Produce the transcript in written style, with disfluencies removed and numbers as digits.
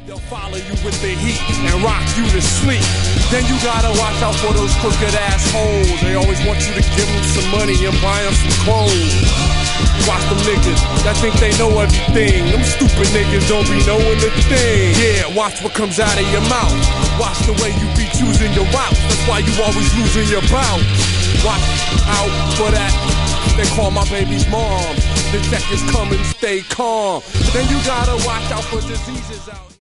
They'll follow you with the heat and rock you to sleep. Then you gotta watch out for those crooked assholes. They always want you to give them some money and buy them some clothes. Watch them niggas that think they know everything. Them stupid niggas don't be knowing a thing. Yeah, watch what comes out of your mouth. Watch the way you be choosing your route. That's why you always losing your bout. Watch out for that. They call my baby's mom. Detectives come and stay calm. Then you gotta watch out for diseases out.